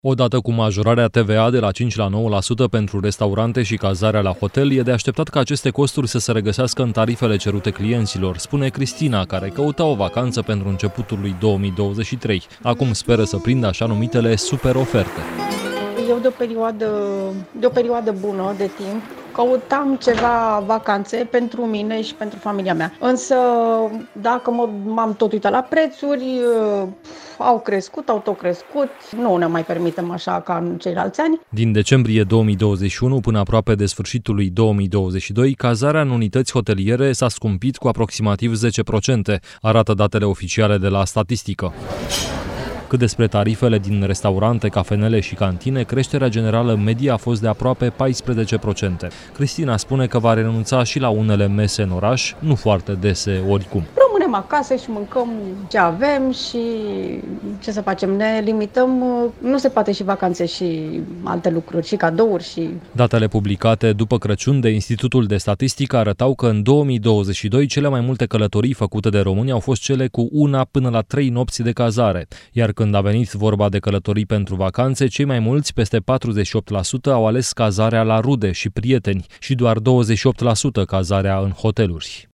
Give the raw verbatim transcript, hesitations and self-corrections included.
Odată cu majorarea T V A de la cinci la nouă la sută pentru restaurante și cazarea la hotel, e de așteptat ca aceste costuri să se regăseasă în tarifele cerute clienților, spune Cristina, care căuta o vacanță pentru începutul lui două mii douăzeci și trei. Acum speră să prindă așa numitele super oferte. Eu de o perioadă, de o perioadă bună de timp căutam ceva vacanțe pentru mine și pentru familia mea. Însă, dacă m-am tot uitat la prețuri, au crescut, au tot crescut. Nu ne mai permitem așa ca în ceilalți ani. Din decembrie două mii douăzeci și unu până aproape de sfârșitul lui două mii douăzeci și doi, cazarea în unități hoteliere s-a scumpit cu aproximativ zece la sută, arată datele oficiale de la statistică. Cât despre tarifele din restaurante, cafenele și cantine, creșterea generală medie a fost de aproape paisprezece la sută. Cristina spune că va renunța și la unele mese în oraș, nu foarte dese oricum. Rămânem acasă și mâncăm ce avem și ce să facem, ne limităm, nu se poate și vacanțe și alte lucruri, și cadouri și... Datele publicate după Crăciun de Institutul de Statistică arătau că în două mii douăzeci și doi cele mai multe călătorii făcute de români au fost cele cu una până la trei nopți de cazare, iar când a venit vorba de călătorii pentru vacanțe, cei mai mulți, peste patruzeci și opt la sută, au ales cazarea la rude și prieteni și doar douăzeci și opt la sută cazarea în hoteluri.